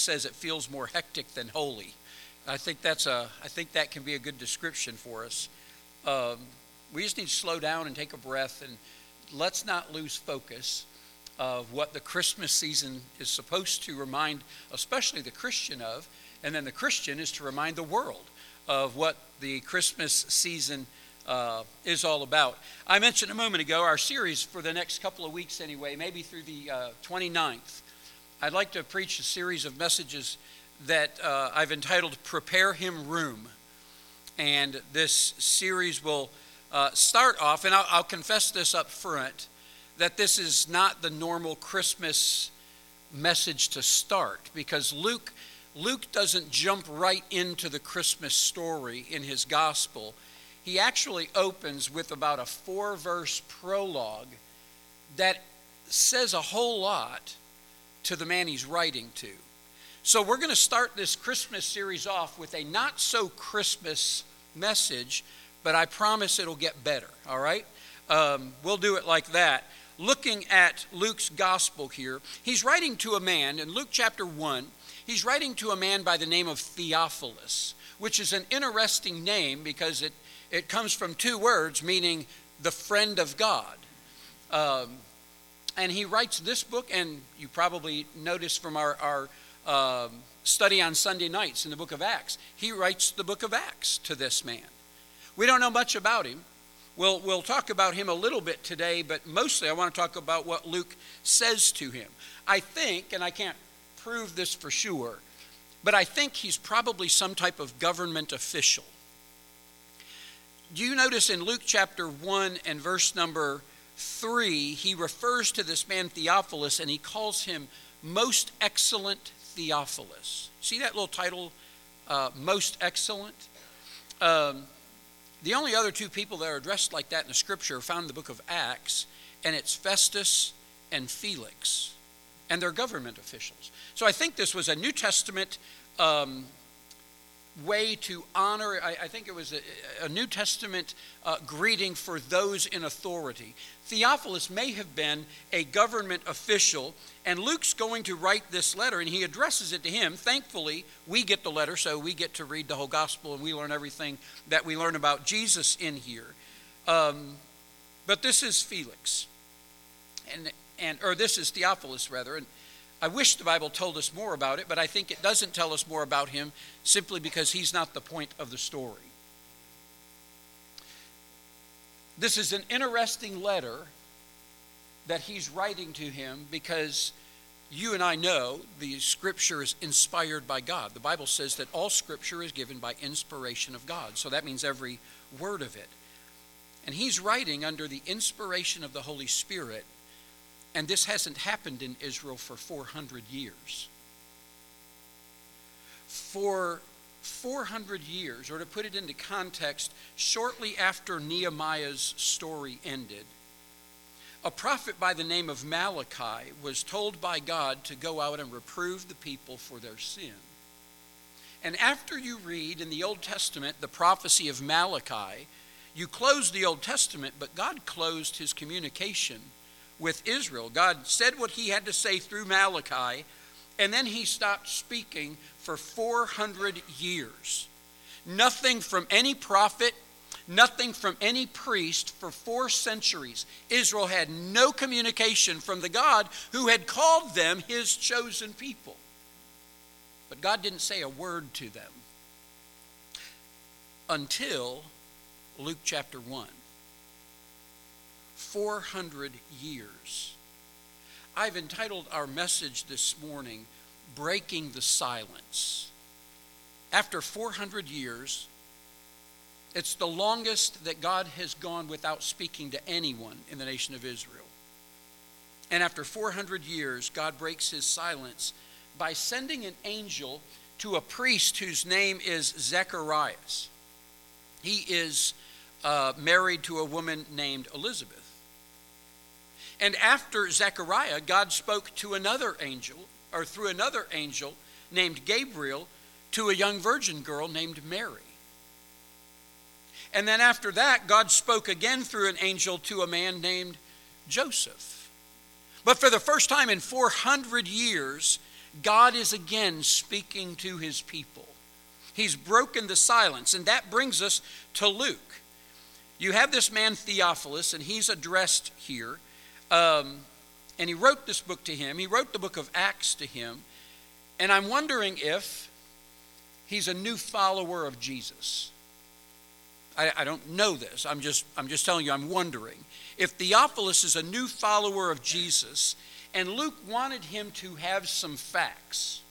says it feels more hectic than holy. I think that can be a good description for us. Um, we just need to slow down and take a breath, and let's not lose focus of what the Christmas season is supposed to remind, especially the Christian of, and then the Christian is to remind the world of what the Christmas season is all about. I mentioned a moment ago our series for the next couple of weeks anyway, maybe through the 29th. I'd like to preach a series of messages that I've entitled Prepare Him Room. And this series will start off, and I'll confess this up front, that this is not the normal Christmas message to start, because Luke doesn't jump right into the Christmas story in his gospel. He actually opens with about a 4-verse prologue that says a whole lot to the man he's writing to. So we're going to start this Christmas series off with a not so Christmas message, but I promise it'll get better, all right? We'll do it like that. Looking at Luke's gospel here, he's writing to a man, in Luke chapter 1, he's writing to a man by the name of Theophilus, which is an interesting name because it comes from 2 words meaning the friend of God. And he writes this book, and you probably noticed from our study on Sunday nights in the book of Acts, he writes the book of Acts to this man. We don't know much about him. We'll talk about him a little bit today, but mostly I want to talk about what Luke says to him. I think, and I can't prove this for sure, but I think he's probably some type of government official. Do you notice in Luke chapter 1 and verse number 3, he refers to this man Theophilus and he calls him Most Excellent Theophilus. See that little title, Most Excellent? The only other 2 people that are addressed like that in the scripture are found in the book of Acts, and it's Festus and Felix, and they're government officials. So I think this was a New Testament way to honor, I think it was a New Testament greeting for those in authority. Theophilus may have been a government official, and Luke's going to write this letter, and he addresses it to him. Thankfully, we get the letter, so we get to read the whole gospel, and we learn everything that we learn about Jesus in here. But this is Felix, or this is Theophilus, rather, and I wish the Bible told us more about it, but I think it doesn't tell us more about him simply because he's not the point of the story. This is an interesting letter that he's writing to him because you and I know the scripture is inspired by God. The Bible says that all scripture is given by inspiration of God. So that means every word of it. And he's writing under the inspiration of the Holy Spirit. And this hasn't happened in Israel for 400 years. For 400 years, or to put it into context, shortly after Nehemiah's story ended, a prophet by the name of Malachi was told by God to go out and reprove the people for their sin. And after you read in the Old Testament the prophecy of Malachi, you close the Old Testament, but God closed his communication with Israel. God said what he had to say through Malachi, and then he stopped speaking for 400 years. Nothing from any prophet, nothing from any priest for 4 centuries. Israel had no communication from the God who had called them his chosen people. But God didn't say a word to them until Luke chapter 1. 400 years. I've entitled our message this morning, Breaking the Silence. After 400 years, it's the longest that God has gone without speaking to anyone in the nation of Israel. And after 400 years, God breaks his silence by sending an angel to a priest whose name is Zacharias. He is married to a woman named Elizabeth. And after Zechariah, God spoke to another angel, or through another angel named Gabriel, to a young virgin girl named Mary. And then after that, God spoke again through an angel to a man named Joseph. But for the first time in 400 years, God is again speaking to his people. He's broken the silence, and that brings us to Luke. You have this man Theophilus, and he's addressed here, and he wrote this book to him. He wrote the book of Acts to him, and I'm wondering if he's a new follower of Jesus. I don't know this. I'm just telling you, I'm wondering. If Theophilus is a new follower of Jesus, and Luke wanted him to have some facts.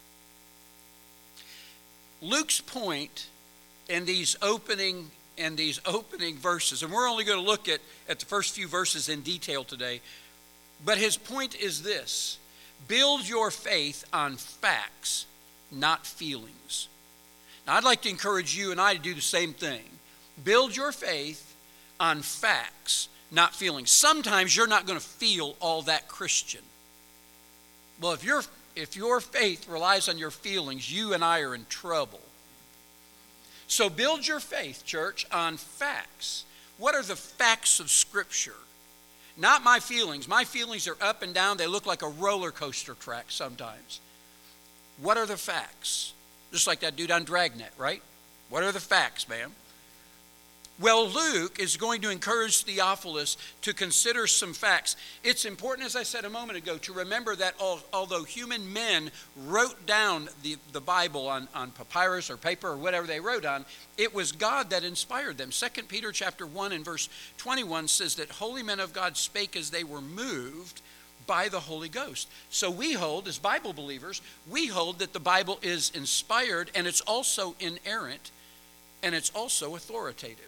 Luke's point in these opening verses, and we're only going to look at the first few verses in detail today, but his point is this: build your faith on facts, not feelings. Now, I'd like to encourage you and I to do the same thing. Build your faith on facts, not feelings. Sometimes you're not going to feel all that Christian. Well, if your faith relies on your feelings, you and I are in trouble. So build your faith, church, on facts. What are the facts of Scripture? Not my feelings. My feelings are up and down. They look like a roller coaster track sometimes. What are the facts? Just like that dude on Dragnet, right? What are the facts, ma'am? Well, Luke is going to encourage Theophilus to consider some facts. It's important, as I said a moment ago, to remember that although human men wrote down the Bible on papyrus or paper or whatever they wrote on, it was God that inspired them. 2 Peter chapter 1 and verse 21 says that holy men of God spake as they were moved by the Holy Ghost. So we hold, as Bible believers, we hold that the Bible is inspired, and it's also inerrant, and it's also authoritative.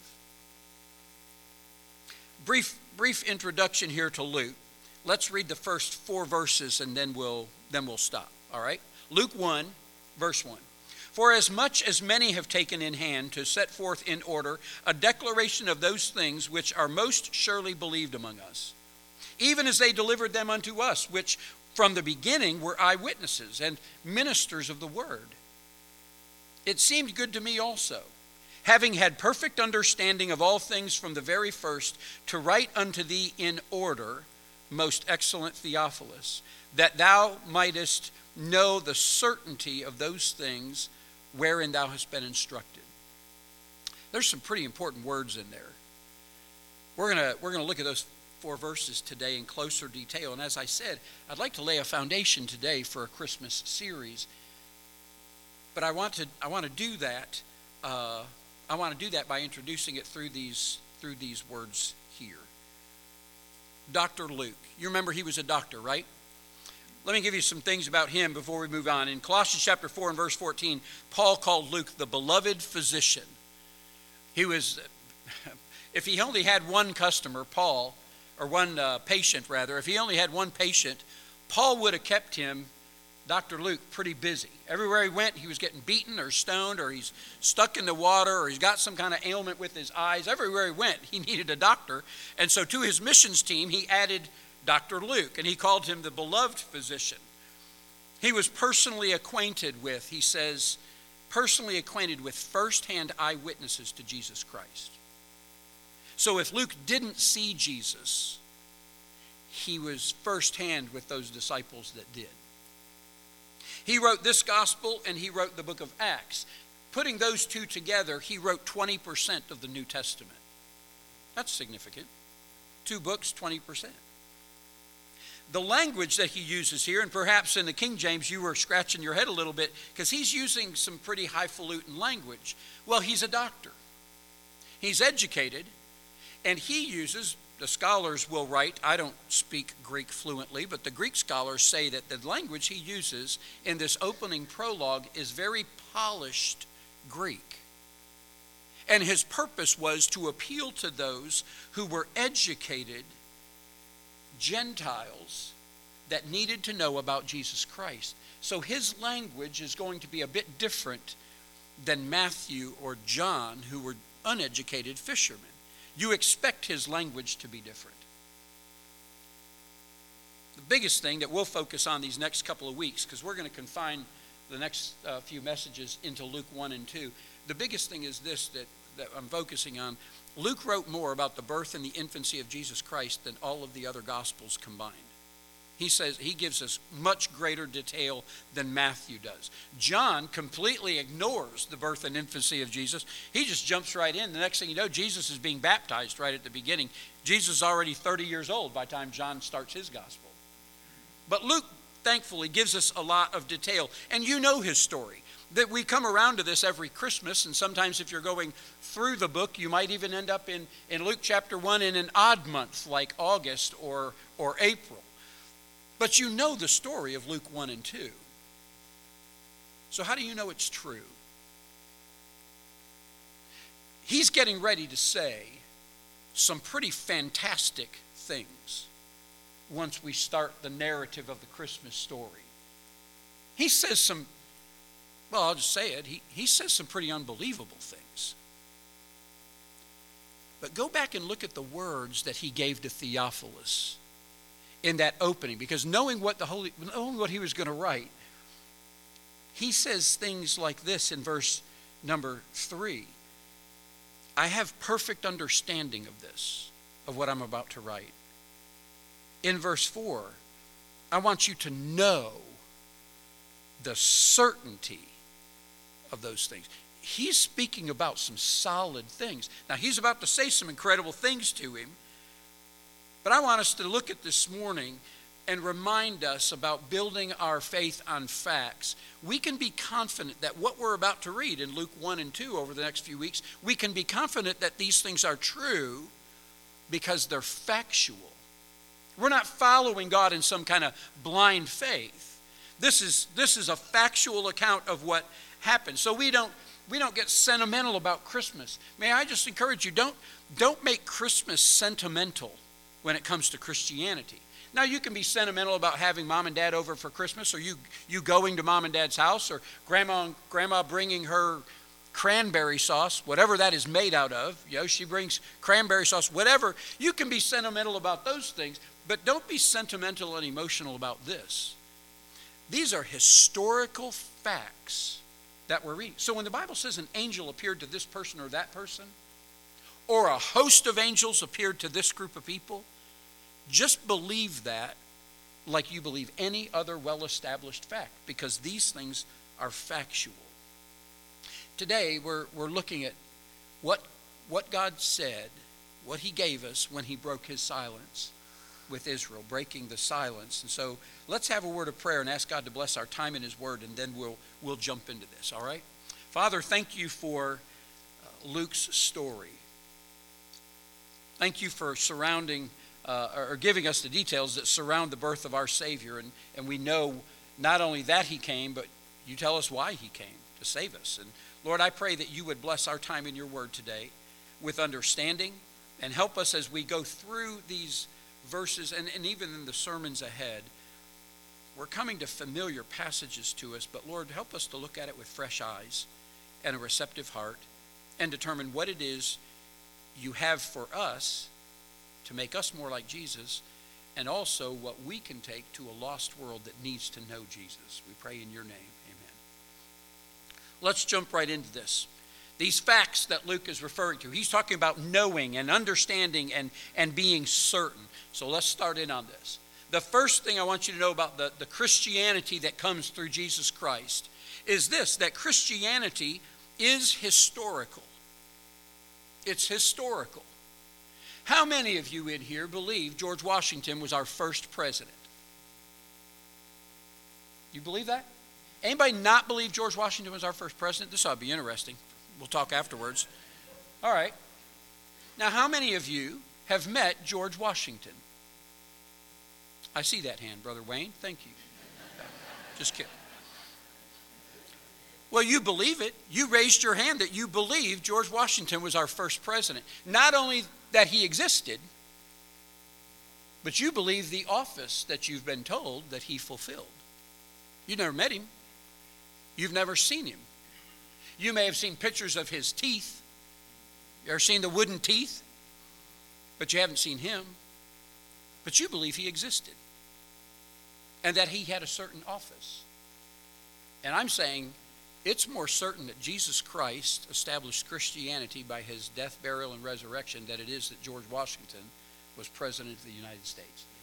Brief introduction here to Luke. Let's read the first 4 verses and then we'll stop. All right? Luke 1, verse 1. For as much as many have taken in hand to set forth in order a declaration of those things which are most surely believed among us, even as they delivered them unto us, which from the beginning were eyewitnesses and ministers of the word. It seemed good to me also, having had perfect understanding of all things from the very first, to write unto thee in order, most excellent Theophilus, that thou mightest know the certainty of those things wherein thou hast been instructed. There's some pretty important words in there. We're gonna look at those 4 verses today in closer detail. And as I said, I'd like to lay a foundation today for a Christmas series. But I want to do that. I want to do that by introducing it through these words here. Dr. Luke. You remember he was a doctor, right? Let me give you some things about him before we move on. In Colossians chapter 4 and verse 14, Paul called Luke the beloved physician. He was, if he only had one customer, Paul, or one patient rather, if he only had one patient, Paul would have kept him, Dr. Luke, pretty busy. Everywhere he went, he was getting beaten or stoned, or he's stuck in the water, or he's got some kind of ailment with his eyes. Everywhere he went, he needed a doctor. And so to his missions team, he added Dr. Luke, and he called him the beloved physician. He was personally acquainted with, he says, personally acquainted with firsthand eyewitnesses to Jesus Christ. So if Luke didn't see Jesus, he was firsthand with those disciples that did. He wrote this gospel and he wrote the book of Acts. Putting those two together, he wrote 20% of the New Testament. That's significant. 2 books, 20%. The language that he uses here, and perhaps in the King James you were scratching your head a little bit because he's using some pretty highfalutin language. Well, he's a doctor. He's educated, and he uses, the scholars will write, I don't speak Greek fluently, but the Greek scholars say that the language he uses in this opening prologue is very polished Greek. And his purpose was to appeal to those who were educated Gentiles that needed to know about Jesus Christ. So his language is going to be a bit different than Matthew or John, who were uneducated fishermen. You expect his language to be different. The biggest thing that we'll focus on these next couple of weeks, because we're going to confine the next few messages into Luke 1 and 2. The biggest thing is this that I'm focusing on. Luke wrote more about the birth and the infancy of Jesus Christ than all of the other Gospels combined. He says he gives us much greater detail than Matthew does. John completely ignores the birth and infancy of Jesus. He just jumps right in. The next thing you know, Jesus is being baptized right at the beginning. Jesus is already 30 years old by the time John starts his gospel. But Luke, thankfully, gives us a lot of detail. And you know his story. That we come around to this every Christmas, and sometimes if you're going through the book, you might even end up in Luke chapter 1 in an odd month like August or April. But you know the story of Luke 1 and 2. So how do you know it's true? He's getting ready to say some pretty fantastic things once we start the narrative of the Christmas story. He says some, well, I'll just say it, he says some pretty unbelievable things. But go back and look at the words that he gave to Theophilus in that opening, because knowing what he was going to write, he says things like this in verse number 3. I have perfect understanding of this, of what I'm about to write. In verse 4, I want you to know the certainty of those things. He's speaking about some solid things. Now, he's about to say some incredible things to him, but I want us to look at this morning and remind us about building our faith on facts. We can be confident that what we're about to read in Luke 1 and 2 over the next few weeks, we can be confident that these things are true because they're factual. We're not following God in some kind of blind faith. This is a factual account of what happened. So we don't get sentimental about Christmas. May I just encourage you, don't make Christmas sentimental when it comes to Christianity. Now, you can be sentimental about having mom and dad over for Christmas, or you going to mom and dad's house, or grandma bringing her cranberry sauce, whatever that is made out of. She brings cranberry sauce, whatever. You can be sentimental about those things, but don't be sentimental and emotional about this. These are historical facts that we're reading. So when the Bible says an angel appeared to this person or that person, or a host of angels appeared to this group of people, just believe that like you believe any other well-established fact, because these things are factual. Today, we're looking at what God said, what he gave us when he broke his silence with Israel, breaking the silence. And so let's have a word of prayer and ask God to bless our time in his word, and then we'll jump into this, all right? Father, thank you for Luke's story. Thank you for surrounding or giving us the details that surround the birth of our Savior. And we know not only that he came, but you tell us why he came, to save us. And Lord, I pray that you would bless our time in your word today with understanding, and help us as we go through these verses and even in the sermons ahead. We're coming to familiar passages to us, but Lord, help us to look at it with fresh eyes and a receptive heart, and determine what it is you have for us to make us more like Jesus, and also what we can take to a lost world that needs to know Jesus. We pray in your name. Amen. Let's jump right into this. These facts that Luke is referring to, he's talking about knowing and understanding and being certain. So let's start in on this. The first thing I want you to know about the Christianity that comes through Jesus Christ is this, that Christianity is historical. It's historical. How many of you in here believe George Washington was our first president? You believe that? Anybody not believe George Washington was our first president? This ought to be interesting. We'll talk afterwards. All right. Now, how many of you have met George Washington? I see that hand, Brother Wayne. Thank you. Just kidding. Well, you believe it. You raised your hand that you believe George Washington was our first president. Not only that he existed, but you believe the office that you've been told that he fulfilled. You've never met him. You've never seen him. You may have seen pictures of his teeth. You ever seen the wooden teeth? But you haven't seen him. But you believe he existed, and that he had a certain office. And I'm saying it's more certain that Jesus Christ established Christianity by his death, burial, and resurrection than it is that George Washington was president of the United States.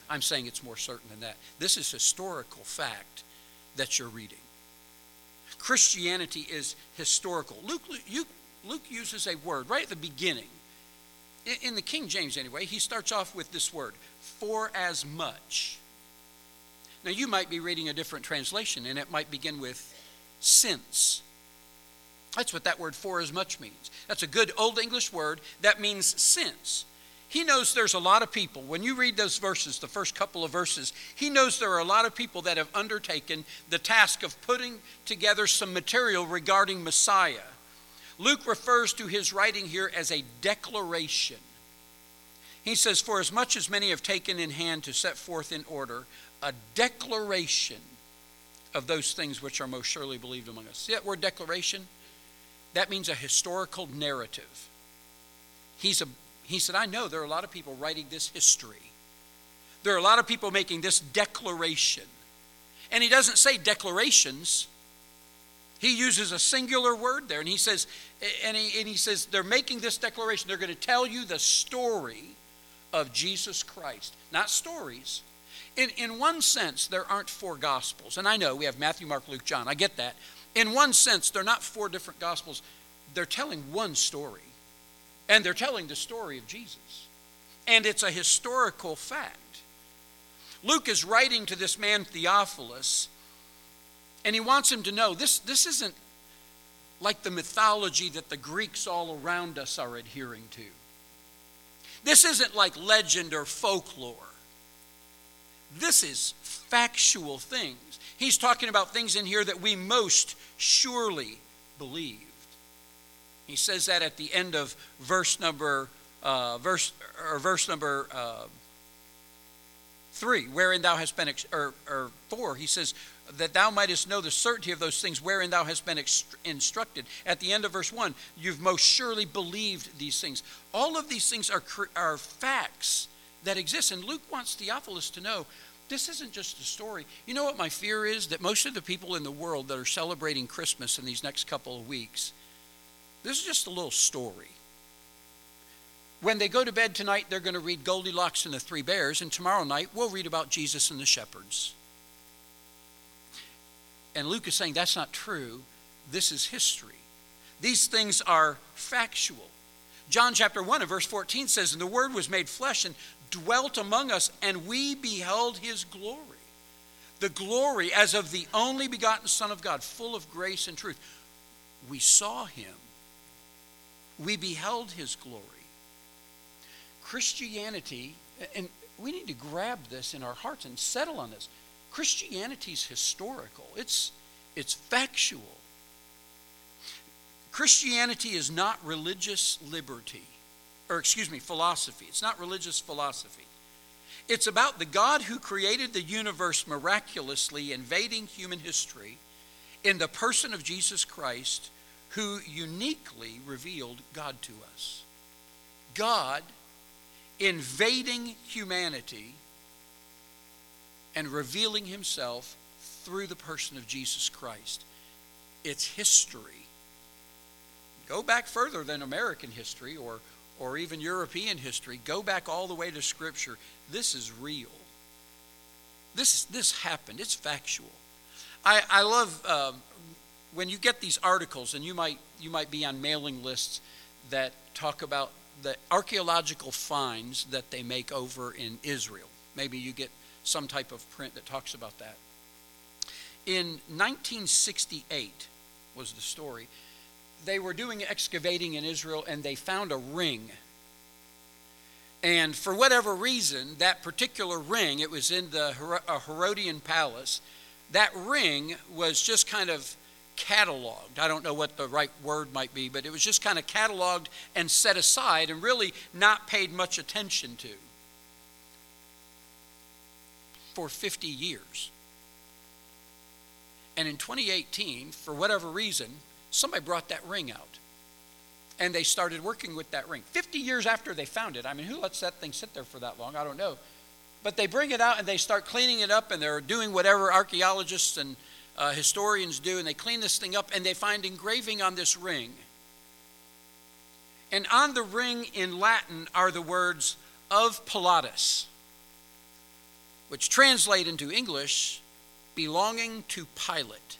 I'm saying it's more certain than that. This is historical fact that you're reading. Christianity is historical. Luke uses a word right at the beginning. In the King James anyway, he starts off with this word, for as much. Now you might be reading a different translation and it might begin with since. That's what that word for as much means. That's a good Old English word that means since. He knows there's a lot of people, when you read those verses, the first couple of verses, he knows there are a lot of people that have undertaken the task of putting together some material regarding Messiah. Luke refers to his writing here as a declaration. He says, for as much as many have taken in hand to set forth in order a declaration of those things which are most surely believed among us. See that word declaration? That means a historical narrative. He said, I know there are a lot of people writing this history. There are a lot of people making this declaration. And he doesn't say declarations. He uses a singular word there. And he says, they're making this declaration. They're going to tell you the story of Jesus Christ. Not stories. In one sense, there aren't four gospels. And I know we have Matthew, Mark, Luke, John. I get that. In one sense, they're not four different gospels. They're telling one story. And they're telling the story of Jesus. And it's a historical fact. Luke is writing to this man Theophilus, and he wants him to know this isn't like the mythology that the Greeks all around us are adhering to. This isn't like legend or folklore. This is factual things. He's talking about things in here that we most surely believed. He says that at the end of verse number 3, wherein thou hast been, or 4, he says, that thou mightest know the certainty of those things wherein thou hast been instructed. At the end of verse 1, you've most surely believed these things. All of these things are facts that exist. And Luke wants Theophilus to know, this isn't just a story. You know what my fear is? That most of the people in the world that are celebrating Christmas in these next couple of weeks, this is just a little story. When they go to bed tonight, they're going to read Goldilocks and the Three Bears, and tomorrow night we'll read about Jesus and the shepherds. And Luke is saying that's not true. This is history. These things are factual. John chapter 1 and verse 14 says, and the Word was made flesh and dwelt among us, and we beheld his glory. The glory as of the only begotten Son of God, full of grace and truth. We saw him. We beheld his glory. Christianity, and we need to grab this in our hearts and settle on this. Christianity is historical. It's factual. Christianity is not religious philosophy. It's not religious philosophy. It's about the God who created the universe miraculously, invading human history in the person of Jesus Christ, who uniquely revealed God to us. God invading humanity and revealing himself through the person of Jesus Christ. It's history. Go back further than American history or even European history. Go back all the way to Scripture. This is real. This happened. It's factual. I love when you get these articles, and you might be on mailing lists that talk about the archaeological finds that they make over in Israel. Maybe you get some type of print that talks about that. In 1968 was the story. They were doing excavating in Israel, and they found a ring. And for whatever reason, that particular ring, it was in the Herodian palace, that ring was just kind of cataloged. I don't know what the right word might be, but it was just kind of cataloged and set aside and really not paid much attention to for 50 years. And in 2018, for whatever reason, somebody brought that ring out. And they started working with that ring. 50 years after they found it. I mean, who lets that thing sit there for that long? I don't know. But they bring it out and they start cleaning it up, and they're doing whatever archaeologists and historians do, and they clean this thing up, and they find engraving on this ring. And on the ring in Latin are the words of Pilatus. which translate into English, belonging to Pilate.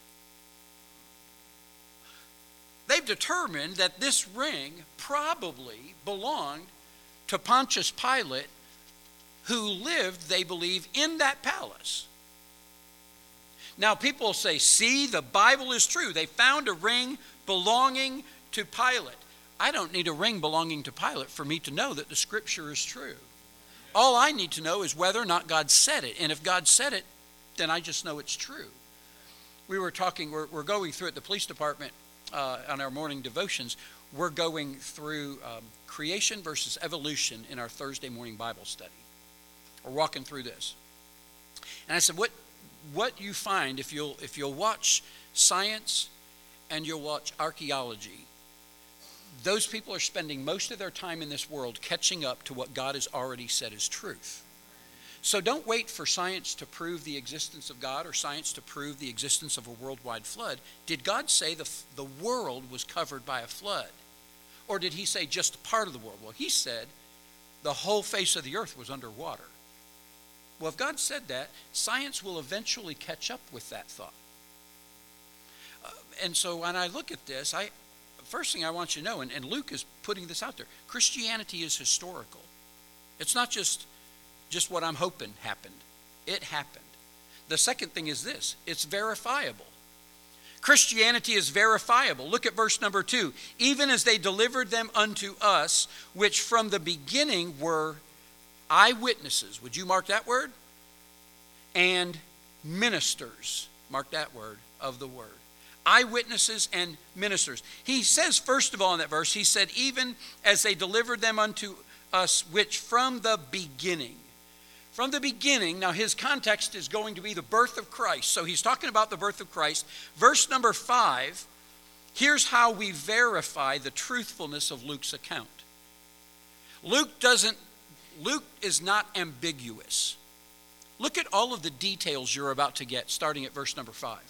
They've determined that this ring probably belonged to Pontius Pilate, who lived, they believe, in that palace. Now people say, see, the Bible is true. They found a ring belonging to Pilate. I don't need a ring belonging to Pilate for me to know that the scripture is true. All I need to know is whether or not God said it. And if God said it, then I just know it's true. We were talking, we're going through at the police department on our morning devotions. We're going through creation versus evolution in our Thursday morning Bible study. We're walking through this. And I said, what you find if you'll watch science and you'll watch archaeology, those people are spending most of their time in this world catching up to what God has already said is truth. So don't wait for science to prove the existence of God or science to prove the existence of a worldwide flood. Did God say the world was covered by a flood? Or did he say just part of the world? Well, he said the whole face of the earth was underwater. Well, if God said that, science will eventually catch up with that thought. And so when I look at this, first thing I want you to know, and Luke is putting this out there, Christianity is historical. It's not just what I'm hoping happened. It happened. The second thing is this, it's verifiable. Christianity is verifiable. Look at verse number 2. Even as they delivered them unto us, which from the beginning were eyewitnesses. Would you mark that word? And ministers. Mark that word of the word. Eyewitnesses and ministers. He says, first of all in that verse, he said, even as they delivered them unto us, which from the beginning. From the beginning, now his context is going to be the birth of Christ. So he's talking about the birth of Christ. Verse number 5, here's how we verify the truthfulness of Luke's account. Luke is not ambiguous. Look at all of the details you're about to get, starting at verse number 5.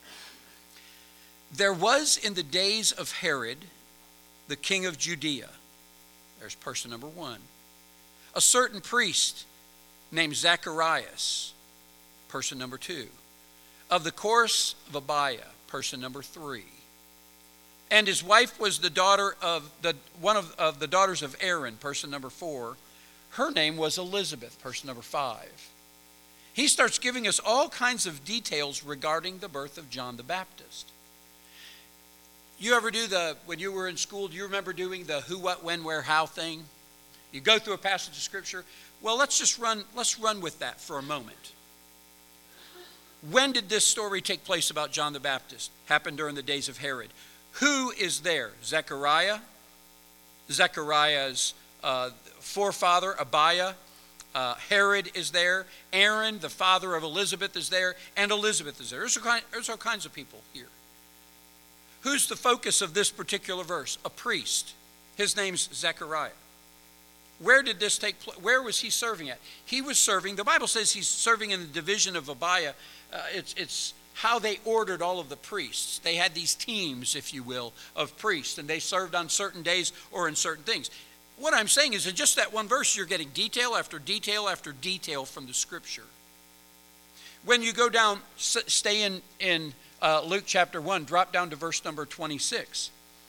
There was in the days of Herod, the king of Judea, there's person number 1, a certain priest named Zacharias, person number 2, of the course of Abiah, person number 3. And his wife was the daughter of one of the daughters of Aaron, person number 4. Her name was Elizabeth, person number 5. He starts giving us all kinds of details regarding the birth of John the Baptist. You ever when you were in school, do you remember doing the who, what, when, where, how thing? You go through a passage of scripture. Well, let's run with that for a moment. When did this story take place about John the Baptist? Happened during the days of Herod. Who is there? Zechariah. Zechariah's forefather, Abiah. Herod is there. Aaron, the father of Elizabeth, is there. And Elizabeth is there. There's all kinds of people here. Who's the focus of this particular verse? A priest. His name's Zechariah. Where did this take place? Where was he serving at? He was serving, the Bible says he's serving in the division of Abiah. It's how they ordered all of the priests. They had these teams, if you will, of priests, and they served on certain days or in certain things. What I'm saying is in just that one verse, you're getting detail after detail after detail from the scripture. When you go down, stay in Luke chapter 1, drop down to verse number 26.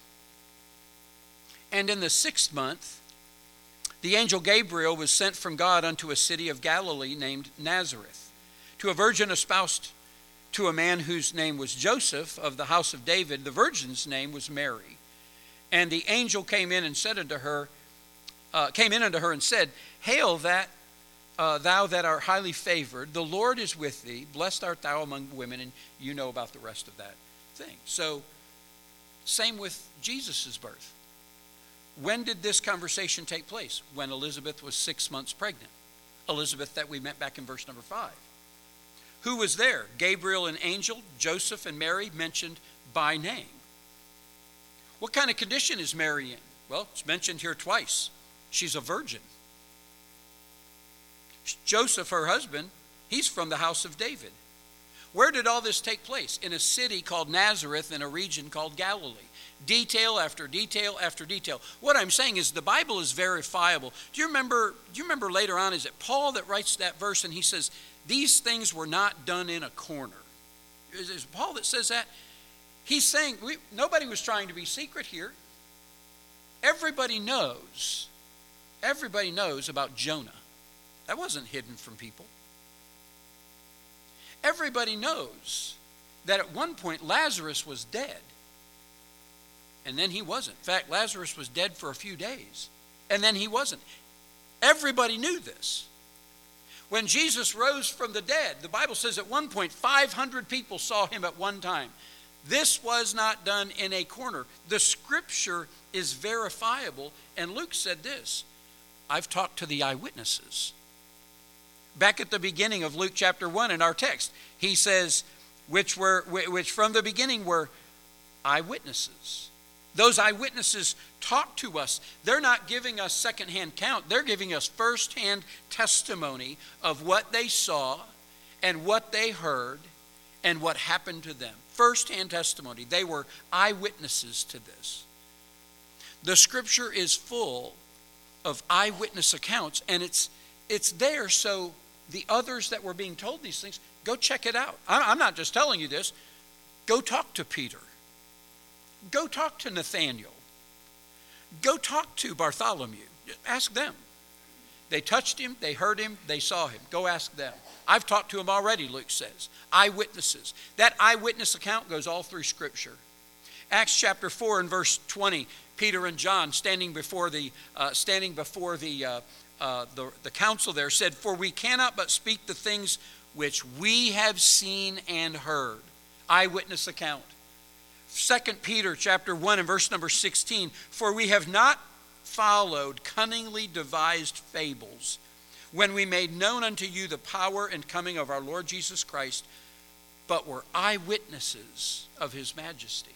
And in the 6th month, the angel Gabriel was sent from God unto a city of Galilee named Nazareth, to a virgin espoused to a man whose name was Joseph of the house of David. The virgin's name was Mary. And the angel came in unto her and said, Hail thou that art highly favored, the Lord is with thee, blessed art thou among women. And you know about the rest of that thing. So, same with Jesus' birth. When did this conversation take place? When Elizabeth was 6 months pregnant. Elizabeth that we met back in verse number 5. Who was there? Gabriel and angel, Joseph and Mary mentioned by name. What kind of condition is Mary in? Well, it's mentioned here twice. She's a virgin. Joseph, her husband, he's from the house of David. Where did all this take place? In a city called Nazareth in a region called Galilee. Detail after detail after detail. What I'm saying is the Bible is verifiable. Do you remember later on, is it Paul that writes that verse and he says, These things were not done in a corner. Is Paul that says that? He's saying nobody was trying to be secret here. Everybody knows about Jonah. That wasn't hidden from people. Everybody knows that at one point Lazarus was dead. And then he wasn't. In fact, Lazarus was dead for a few days. And then he wasn't. Everybody knew this. When Jesus rose from the dead, the Bible says at one point 500 people saw him at one time. This was not done in a corner. The scripture is verifiable. And Luke said this, I've talked to the eyewitnesses. Back at the beginning of Luke chapter 1 in our text, he says, which from the beginning were eyewitnesses. Those eyewitnesses talk to us. They're not giving us secondhand count. They're giving us firsthand testimony of what they saw and what they heard and what happened to them. Firsthand testimony. They were eyewitnesses to this. The scripture is full of eyewitness accounts, and it's there so the others that were being told these things, go check it out. I'm not just telling you this. Go talk to Peter. Go talk to Nathaniel. Go talk to Bartholomew. Ask them. They touched him, they heard him, they saw him. Go ask them. I've talked to him already, Luke says. Eyewitnesses. That eyewitness account goes all through Scripture. Acts chapter 4 and verse 20, Peter and John standing before the council there said, "For we cannot but speak the things which we have seen and heard." Eyewitness account. 2 Peter chapter 1 and verse number 16, "For we have not followed cunningly devised fables, when we made known unto you the power and coming of our Lord Jesus Christ, but were eyewitnesses of his majesty."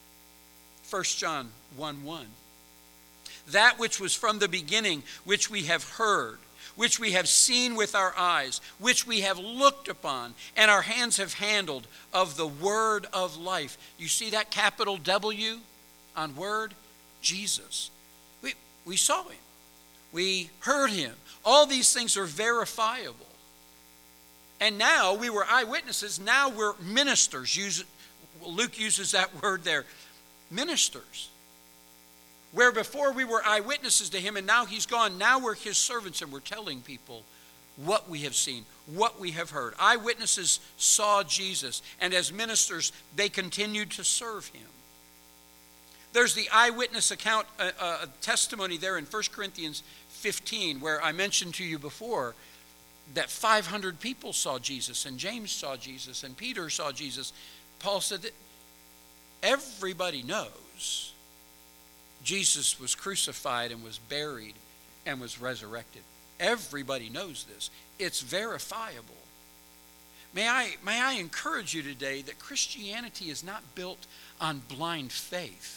1 John 1:1, "That which was from the beginning, which we have heard, which we have seen with our eyes, which we have looked upon, and our hands have handled, of the word of life." You see that capital W on word? Jesus. We saw him. We heard him. All these things are verifiable. And now we were eyewitnesses. Now we're ministers. Luke uses that word there. Ministers. Where before we were eyewitnesses to him and now he's gone, now we're his servants and we're telling people what we have seen, what we have heard. Eyewitnesses saw Jesus, and as ministers, they continued to serve him. There's the eyewitness account, testimony there in 1 Corinthians 15, where I mentioned to you before that 500 people saw Jesus, and James saw Jesus, and Peter saw Jesus. Paul said that everybody knows Jesus was crucified and was buried and was resurrected. Everybody knows this. It's verifiable. May I encourage you today that Christianity is not built on blind faith.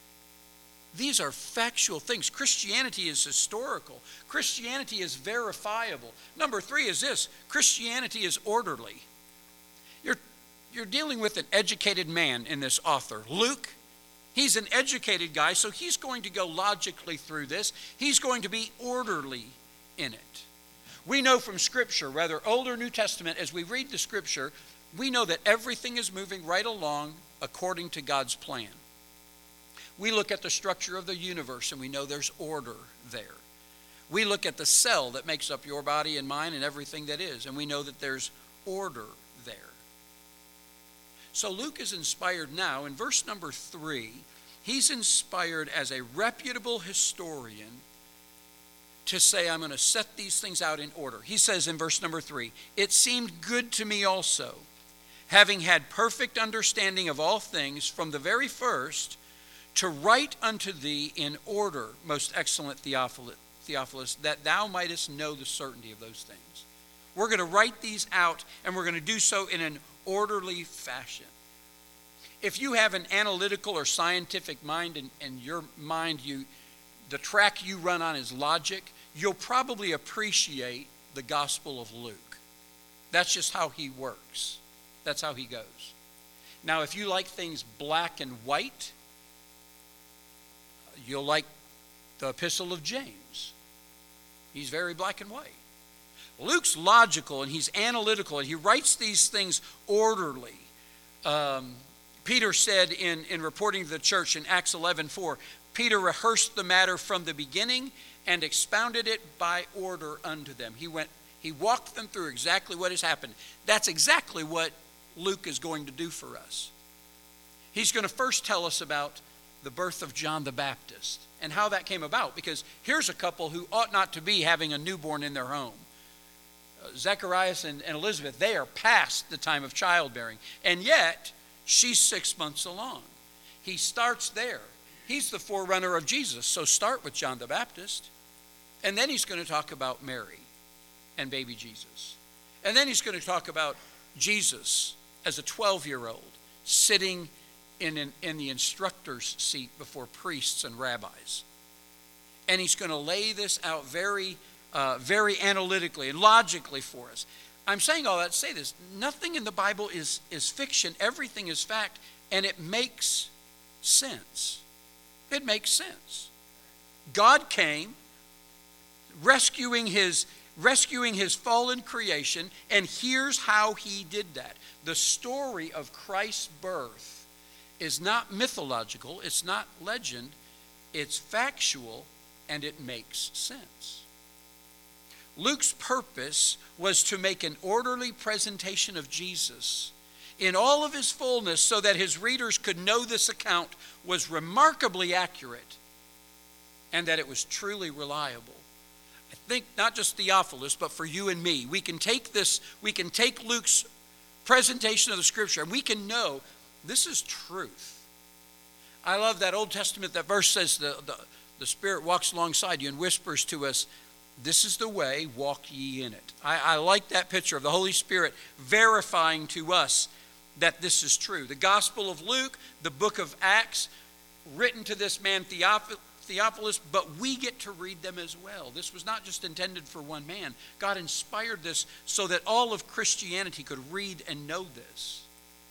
These are factual things. Christianity is historical. Christianity is verifiable. Number 3 is this: Christianity is orderly. You're dealing with an educated man in this author. Luke, he's an educated guy, so he's going to go logically through this. He's going to be orderly in it. We know from Scripture, whether Old or New Testament, as we read the Scripture, we know that everything is moving right along according to God's plan. We look at the structure of the universe and we know there's order there. We look at the cell that makes up your body and mine and everything that is, and we know that there's order there. So Luke is inspired now. In verse number 3, he's inspired as a reputable historian to say, I'm going to set these things out in order. He says in verse number 3, "It seemed good to me also, having had perfect understanding of all things from the very first, to write unto thee in order, most excellent Theophilus, that thou mightest know the certainty of those things." We're going to write these out, and we're going to do so in an orderly fashion. If you have an analytical or scientific mind, and your mind, the track you run on is logic, you'll probably appreciate the Gospel of Luke. That's just how he works. That's how he goes. Now, if you like things black and white, you'll like the Epistle of James. He's very black and white. Luke's logical and he's analytical and he writes these things orderly. Peter said in reporting to the church in Acts 11:4, Peter rehearsed the matter from the beginning and expounded it by order unto them. He walked them through exactly what has happened. That's exactly what Luke is going to do for us. He's going to first tell us about the birth of John the Baptist and how that came about, because here's a couple who ought not to be having a newborn in their home. Zacharias and Elizabeth, they are past the time of childbearing, and yet she's 6 months along. He starts there. He's the forerunner of Jesus, so start with John the Baptist. And then he's going to talk about Mary and baby Jesus. And then he's going to talk about Jesus as a 12-year-old sitting in the instructor's seat before priests and rabbis. And he's going to lay this out very analytically and logically for us. I'm saying all that to say this. Nothing in the Bible is fiction. Everything is fact, and it makes sense. It makes sense. God came rescuing his fallen creation, and here's how he did that. The story of Christ's birth is not mythological, it's not legend, it's factual, and it makes sense. Luke's purpose was to make an orderly presentation of Jesus in all of his fullness so that his readers could know this account was remarkably accurate and that it was truly reliable. I think not just Theophilus, but for you and me, we can take Luke's presentation of the scripture and we can know this is truth. I love that Old Testament, that verse says the Spirit walks alongside you and whispers to us, this is the way, walk ye in it. I like that picture of the Holy Spirit verifying to us that this is true. The Gospel of Luke, the book of Acts, written to this man Theophilus, but we get to read them as well. This was not just intended for one man. God inspired this so that all of Christianity could read and know this.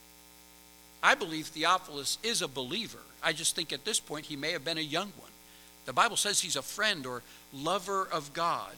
I believe Theophilus is a believer. I just think at this point he may have been a young one. The Bible says he's a friend or lover of God.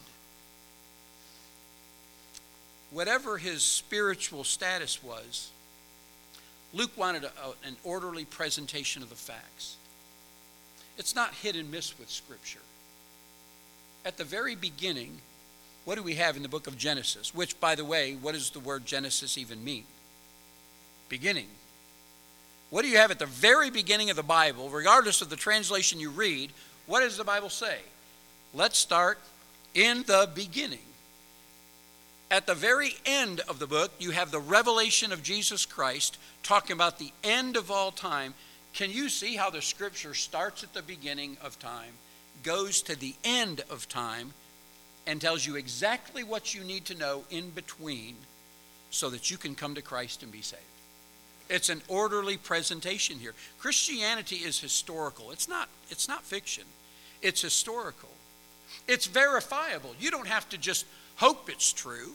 Whatever his spiritual status was, Luke wanted an orderly presentation of the facts. It's not hit and miss with Scripture. At the very beginning, what do we have in the book of Genesis? Which, by the way, what does the word Genesis even mean? Beginning. What do you have at the very beginning of the Bible, regardless of the translation you read? What does the Bible say? Let's start in the beginning. At the very end of the book, you have the revelation of Jesus Christ talking about the end of all time. Can you see how the scripture starts at the beginning of time, goes to the end of time, and tells you exactly what you need to know in between so that you can come to Christ and be saved? It's an orderly presentation here. Christianity is historical. It's not fiction. It's historical. It's verifiable. You don't have to just hope it's true.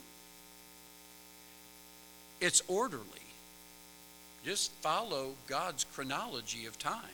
It's orderly. Just follow God's chronology of time.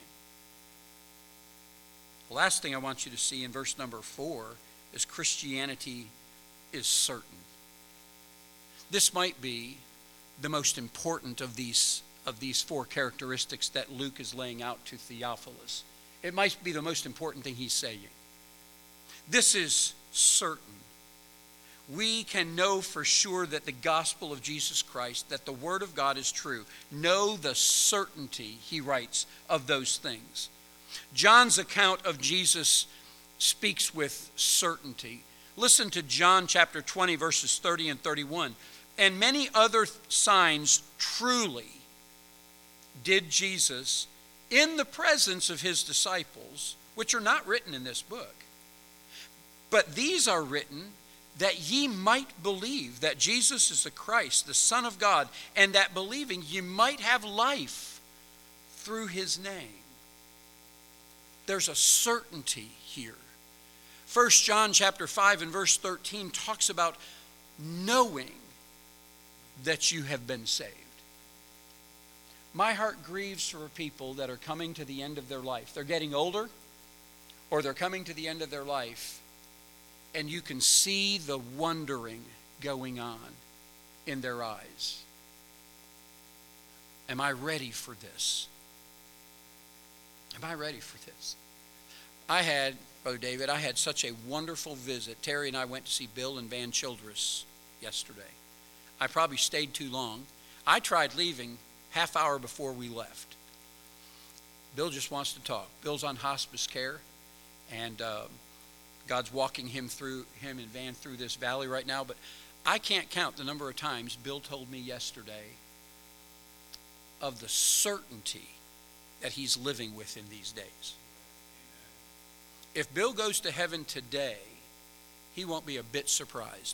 The last thing I want you to see in verse number 4 is Christianity is certain. This might be the most important of these four characteristics that Luke is laying out to Theophilus. It might be the most important thing he's saying. This is certain. We can know for sure that the gospel of Jesus Christ, that the word of God is true. Know the certainty, he writes, of those things. John's account of Jesus speaks with certainty. Listen to John chapter 20, verses 30 and 31. And many other signs truly did Jesus in the presence of his disciples, which are not written in this book. But these are written that ye might believe that Jesus is the Christ, the Son of God, and that believing ye might have life through his name. There's a certainty here. 1 John chapter 5 and verse 13 talks about knowing that you have been saved. My heart grieves for people that are coming to the end of their life. They're getting older, or they're coming to the end of their life, and you can see the wondering going on in their eyes. Am I ready for this? Am I ready for this? Brother David, I had such a wonderful visit. Terry and I went to see Bill and Van Childress yesterday. I probably stayed too long. I tried leaving half hour before we left. Bill just wants to talk. Bill's on hospice care, and God's walking him and Van through this valley right now. But I can't count the number of times Bill told me yesterday of the certainty that he's living with in these days. If Bill goes to heaven today, he won't be a bit surprised.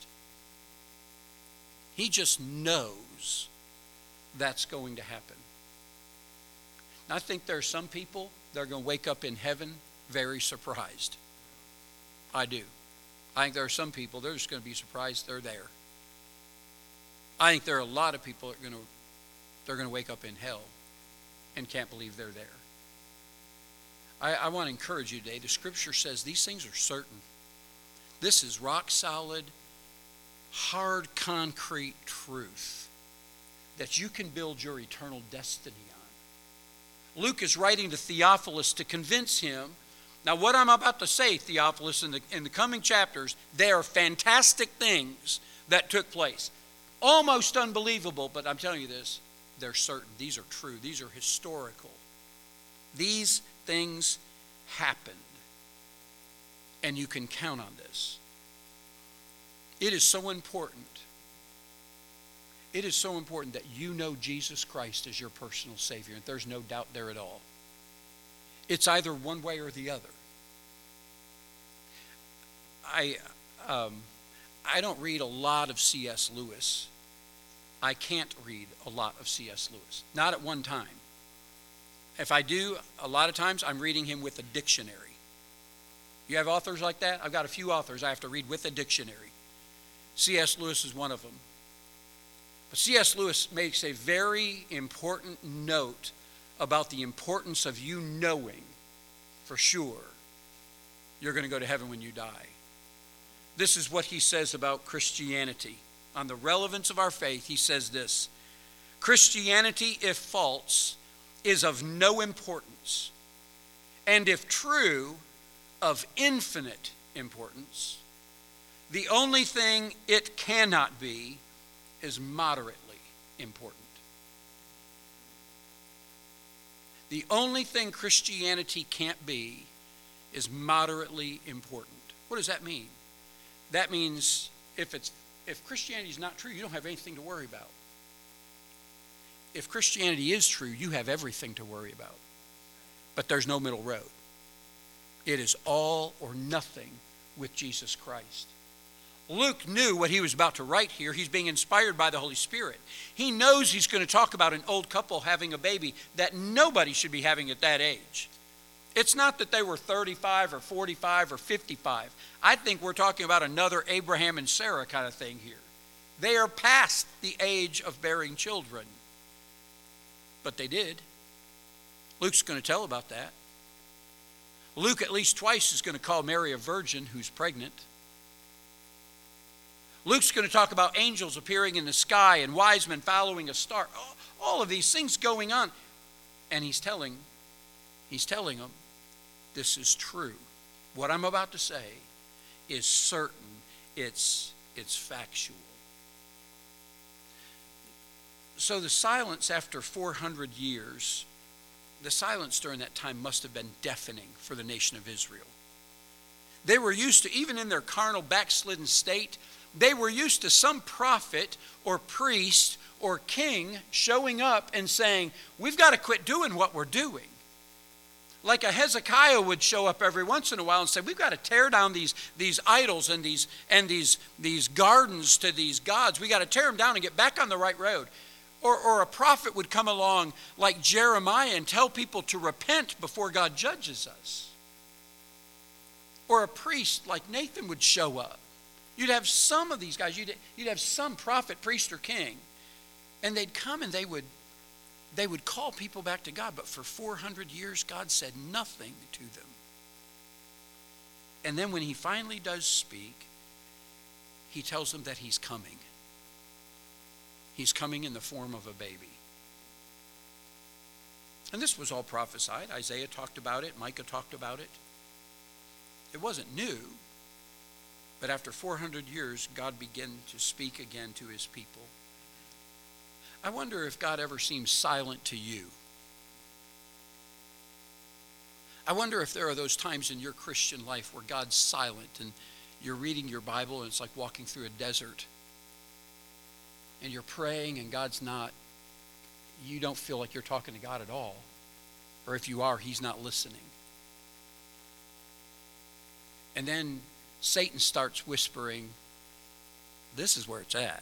He just knows that's going to happen. And I think there are some people that are going to wake up in heaven very surprised. I do. I think there are some people, they're just going to be surprised they're there. I think there are a lot of people that they're going to wake up in hell and can't believe they're there. I want to encourage you today. The scripture says these things are certain. This is rock solid, hard, concrete truth that you can build your eternal destiny on. Luke is writing to Theophilus to convince him. Now, what I'm about to say, Theophilus, in the coming chapters, they are fantastic things that took place. Almost unbelievable, but I'm telling you this, they're certain. These are true. These are historical. These things happened, and you can count on this. It is so important. It is so important that you know Jesus Christ as your personal Savior, and there's no doubt there at all. It's either one way or the other. I don't read a lot of C.S. Lewis. I can't read a lot of C.S. Lewis. Not at one time. If I do, a lot of times I'm reading him with a dictionary. You have authors like that? I've got a few authors I have to read with a dictionary. C.S. Lewis is one of them. But C.S. Lewis makes a very important note about the importance of you knowing for sure you're going to go to heaven when you die. This is what he says about Christianity. On the relevance of our faith, he says this: Christianity, if false, is of no importance, and if true, of infinite importance. The only thing it cannot be is moderately important. The only thing Christianity can't be is moderately important. What does that mean? That means if Christianity is not true, you don't have anything to worry about. If Christianity is true, you have everything to worry about. But there's no middle road. It is all or nothing with Jesus Christ. Luke knew what he was about to write here. He's being inspired by the Holy Spirit. He knows he's going to talk about an old couple having a baby that nobody should be having at that age. It's not that they were 35 or 45 or 55. I think we're talking about another Abraham and Sarah kind of thing here. They are past the age of bearing children. But they did. Luke's going to tell about that. Luke at least twice is going to call Mary a virgin who's pregnant. Luke's going to talk about angels appearing in the sky and wise men following a star. All of these things going on. And he's telling them, this is true. What I'm about to say is certain. It's factual. So the silence after 400 years, the silence during that time must have been deafening for the nation of Israel. They were used to, even in their carnal backslidden state, they were used to some prophet or priest or king showing up and saying, we've got to quit doing what we're doing. Like a Hezekiah would show up every once in a while and say, we've got to tear down these idols and these gardens to these gods. We've got to tear them down and get back on the right road. Or a prophet would come along like Jeremiah and tell people to repent before God judges us. Or a priest like Nathan would show up. You'd have some of these guys, you'd have some prophet, priest, or king, and they'd come and they would call people back to God. But for 400 years, God said nothing to them. And then when he finally does speak, he tells them that he's coming. He's coming in the form of a baby. And this was all prophesied. Isaiah talked about it. Micah talked about it. It wasn't new. But after 400 years, God began to speak again to his people. I wonder if God ever seems silent to you. I wonder if there are those times in your Christian life where God's silent and you're reading your Bible and it's like walking through a desert. And you're praying and God's not. You don't feel like you're talking to God at all. Or if you are, he's not listening. And then Satan starts whispering, this is where it's at.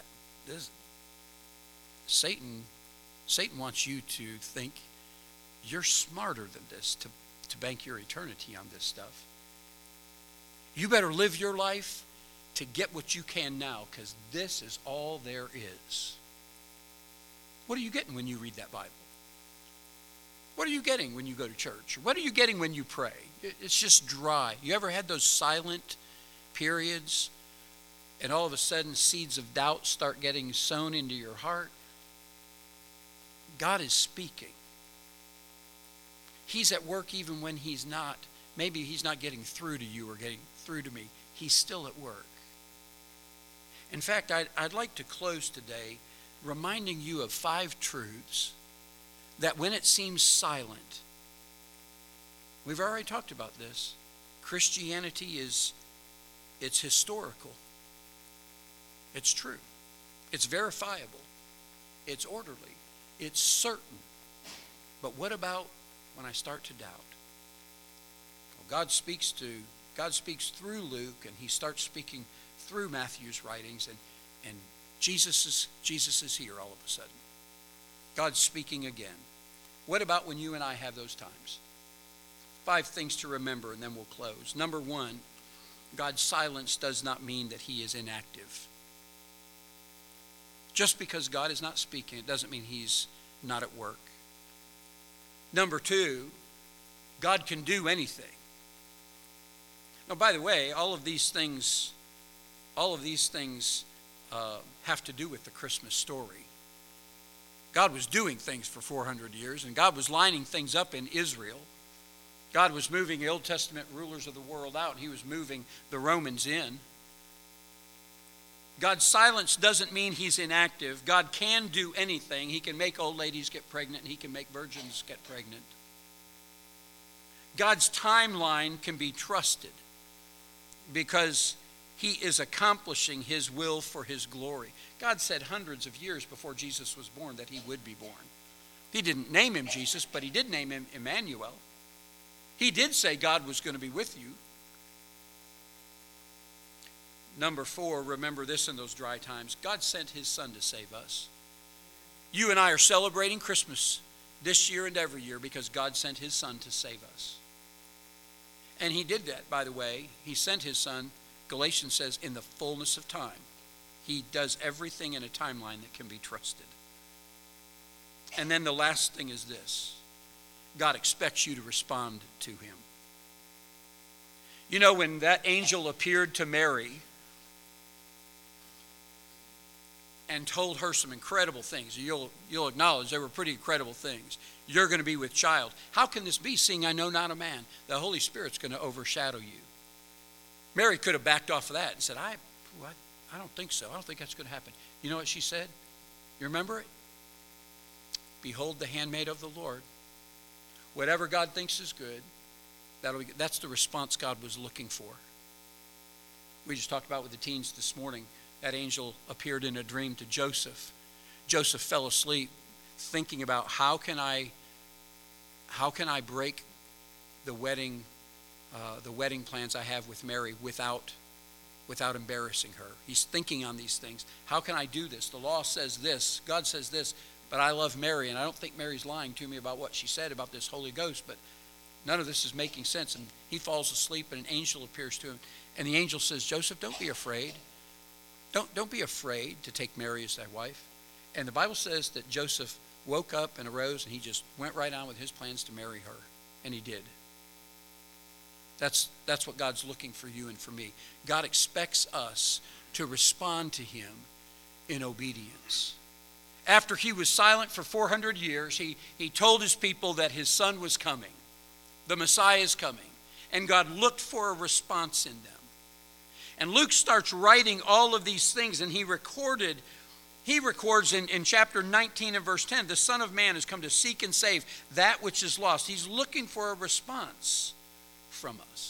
Satan wants you to think you're smarter than this, to bank your eternity on this stuff. You better live your life to get what you can now, because this is all there is. What are you getting when you read that Bible? What are you getting when you go to church? What are you getting when you pray? It's just dry. You ever had those silent periods and all of a sudden seeds of doubt start getting sown into your heart? God is speaking. He's at work even when he's not. Maybe he's not getting through to you or getting through to me. He's still at work. In fact, I'd like to close today reminding you of 5 truths that when it seems silent, we've already talked about this. Christianity it's historical. It's true. It's verifiable. It's orderly. It's certain. But what about when I start to doubt? Well, God speaks through Luke, and he starts speaking through Matthew's writings, and Jesus is here all of a sudden. God's speaking again. What about when you and I have those times? 5 things to remember, and then we'll close. Number 1, God's silence does not mean that he is inactive. Just because God is not speaking, it doesn't mean he's not at work. Number 2, God can do anything. Now, by the way, all of these things have to do with the Christmas story. God was doing things for 400 years, and God was lining things up in Israel. God was moving the Old Testament rulers of the world out, and he was moving the Romans in. God's silence doesn't mean he's inactive. God can do anything. He can make old ladies get pregnant, and he can make virgins get pregnant. God's timeline can be trusted because he is accomplishing his will for his glory. God said hundreds of years before Jesus was born that he would be born. He didn't name him Jesus, but he did name him Emmanuel. He did say God was going to be with you. Number 4, remember this in those dry times. God sent his son to save us. You and I are celebrating Christmas this year and every year because God sent his son to save us. And he did that, by the way. He sent his son, Galatians says, in the fullness of time. He does everything in a timeline that can be trusted. And then the last thing is this. God expects you to respond to him. You know, when that angel appeared to Mary and told her some incredible things, you'll acknowledge they were pretty incredible things. You're going to be with child. How can this be, seeing I know not a man? The Holy Spirit's going to overshadow you. Mary could have backed off of that and said, I don't think so. I don't think that's going to happen. You know what she said? You remember it? Behold the handmaid of the Lord. Whatever God thinks is good, that's the response God was looking for. We just talked about with the teens this morning. That angel appeared in a dream to Joseph. Joseph fell asleep thinking about how can I break the wedding plans I have with Mary without embarrassing her. He's thinking on these things. How can I do this? The law says this. God says this. But I love Mary, and I don't think Mary's lying to me about what she said about this Holy Ghost, but none of this is making sense. And he falls asleep, and an angel appears to him. And the angel says, Joseph, don't be afraid. Don't be afraid to take Mary as thy wife. And the Bible says that Joseph woke up and arose, and he just went right on with his plans to marry her. And he did. That's what God's looking for you and for me. God expects us to respond to him in obedience. After he was silent for 400 years, he told his people that his son was coming. The Messiah is coming. And God looked for a response in them. And Luke starts writing all of these things, and he records in chapter 19 and verse 10, the Son of Man has come to seek and save that which is lost. He's looking for a response from us.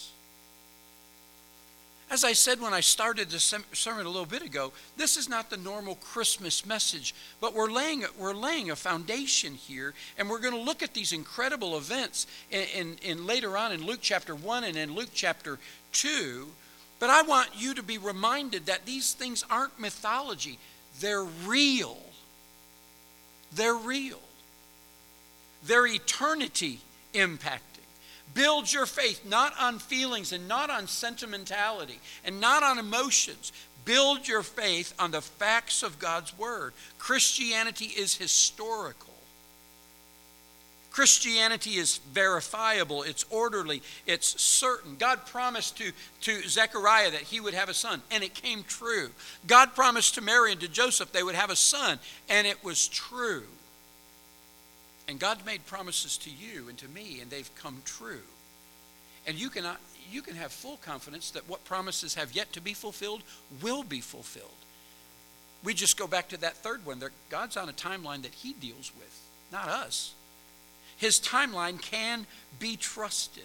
As I said when I started the sermon a little bit ago, this is not the normal Christmas message, but we're laying a foundation here, and we're going to look at these incredible events in later on in Luke chapter 1 and in Luke chapter 2. But I want you to be reminded that these things aren't mythology. They're real. They're real. They're eternity impacting. Build your faith not on feelings and not on sentimentality and not on emotions. Build your faith on the facts of God's Word. Christianity is historical. Christianity is verifiable. It's orderly. It's certain. God promised to Zechariah that he would have a son, and it came true. God promised to Mary and to Joseph they would have a son, and it was true. And God made promises to you and to me, and they've come true. And you can have full confidence that what promises have yet to be fulfilled will be fulfilled. We just go back to that third one. God's on a timeline that he deals with, not us. His timeline can be trusted.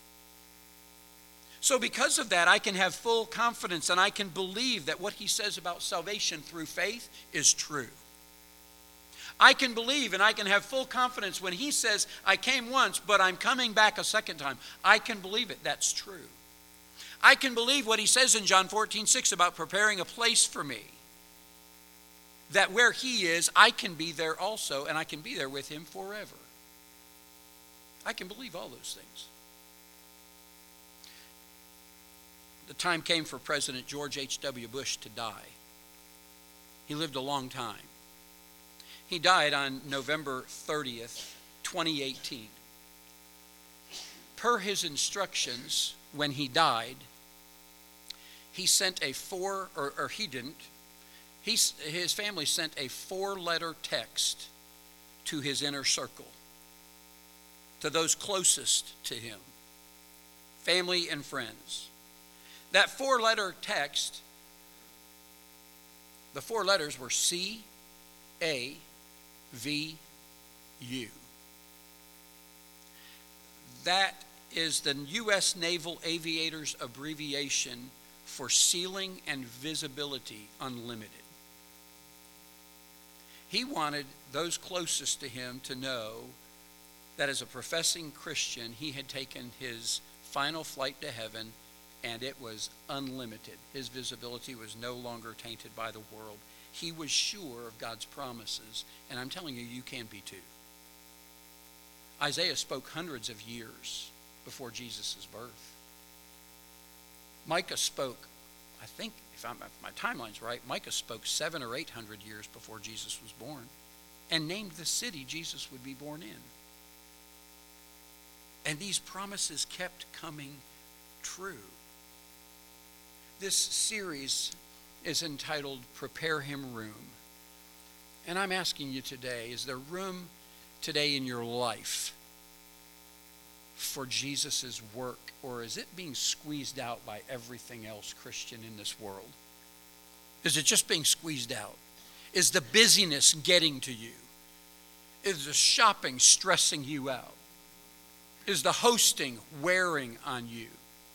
So because of that, I can have full confidence, and I can believe that what he says about salvation through faith is true. I can believe and I can have full confidence when he says, I came once, but I'm coming back a second time. I can believe it. That's true. I can believe what he says in John 14:6 about preparing a place for me. That where he is, I can be there also, and I can be there with him forever. I can believe all those things. The time came for President George H.W. Bush to die. He lived a long time. He died on November 30th, 2018. Per his instructions, when he died, he sent his family sent a 4-letter text to his inner circle, to those closest to him, family and friends. That 4-letter text, the 4 letters were CAVU. That is the U.S. Naval Aviators abbreviation for Ceiling and Visibility Unlimited. He wanted those closest to him to know that as a professing Christian, he had taken his final flight to heaven, and it was unlimited. His visibility was no longer tainted by the world. He was sure of God's promises, and I'm telling you, you can be too. Isaiah spoke hundreds of years before Jesus' birth. Micah spoke, I think, if my timeline's right, Micah spoke 700 or 800 years before Jesus was born and named the city Jesus would be born in. And these promises kept coming true. This series is entitled Prepare Him Room. And I'm asking you today, is there room today in your life for Jesus' work, or is it being squeezed out by everything else Christian in this world? Is it just being squeezed out? Is the busyness getting to you? Is the shopping stressing you out? Is the hosting wearing on you?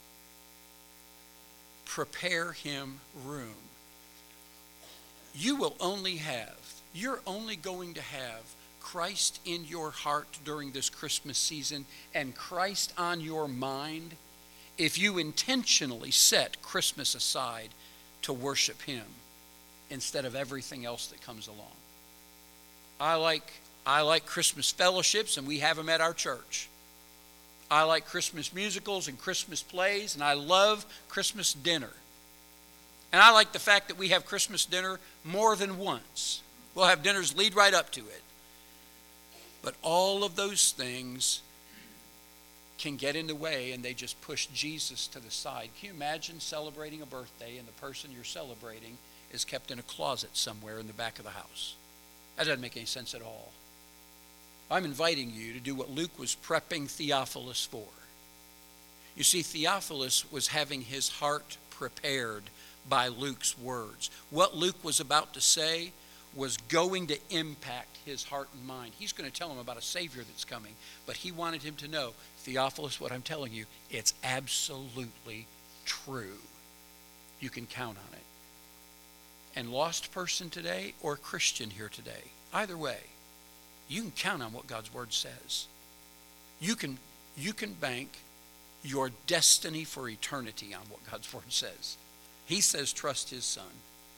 Prepare him room. You're only going to have Christ in your heart during this Christmas season and Christ on your mind if you intentionally set Christmas aside to worship him instead of everything else that comes along. I like Christmas fellowships, and we have them at our church. I like Christmas musicals and Christmas plays, and I love Christmas dinner. And I like the fact that we have Christmas dinner more than once. We'll have dinners lead right up to it. But all of those things can get in the way and they just push Jesus to the side. Can you imagine celebrating a birthday and the person you're celebrating is kept in a closet somewhere in the back of the house? That doesn't make any sense at all. I'm inviting you to do what Luke was prepping Theophilus for. You see, Theophilus was having his heart prepared by Luke's words. What Luke was about to say was going to impact his heart and mind. He's going to tell him about a Savior that's coming, but he wanted him to know, Theophilus, what I'm telling you, it's absolutely true. You can count on it. And lost person today or Christian here today, either way, you can count on what God's word says. You can bank your destiny for eternity on what God's word says. He says trust his son.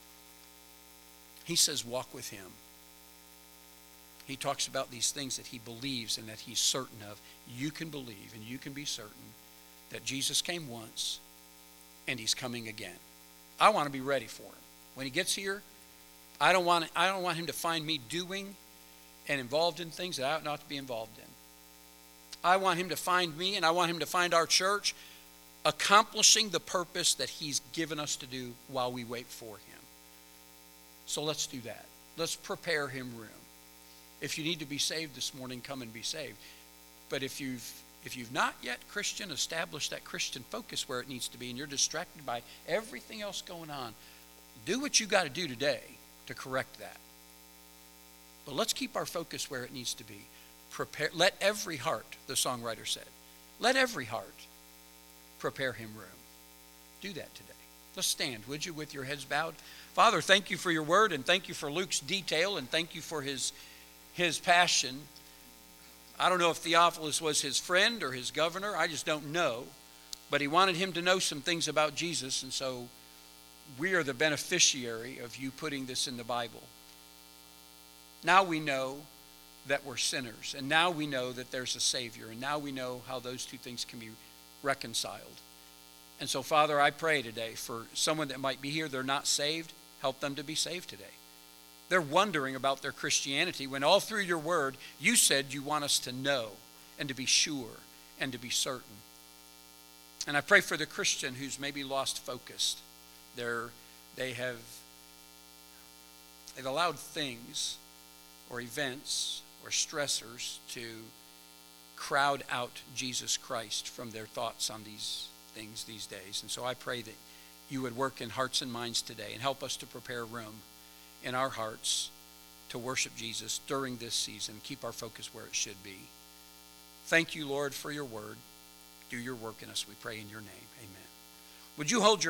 He says walk with him. He talks about these things that he believes and that he's certain of. You can believe and you can be certain that Jesus came once and he's coming again. I want to be ready for him. When he gets here, I don't want him to find me doing and involved in things that I ought not to be involved in. I want him to find me and I want him to find our church accomplishing the purpose that he's given us to do while we wait for him. So let's do that. Let's prepare him room. If you need to be saved this morning, come and be saved. But if you've not yet, Christian, established that Christian focus where it needs to be and you're distracted by everything else going on, do what you got to do today to correct that. But let's keep our focus where it needs to be. Let every heart, the songwriter said, let every heart prepare him room. Do that today. Let's stand, would you, with your heads bowed. Father, thank you for your word and thank you for Luke's detail and thank you for his passion. I don't know if Theophilus was his friend or his governor. I just don't know. But he wanted him to know some things about Jesus, and so we are the beneficiary of you putting this in the Bible. Now we know that we're sinners, and now we know that there's a Savior, and now we know how those two things can be reconciled. And so, Father, I pray today for someone that might be here, they're not saved, help them to be saved today. They're wondering about their Christianity when all through your word, you said you want us to know and to be sure and to be certain. And I pray for the Christian who's maybe lost focus. They've allowed things or events or stressors to crowd out Jesus Christ from their thoughts on these things these days. And so I pray that you would work in hearts and minds today and help us to prepare room in our hearts to worship Jesus during this season. Keep our focus where it should be. Thank you, Lord, for your word. Do your work in us, we pray in your name. Amen. Would you hold your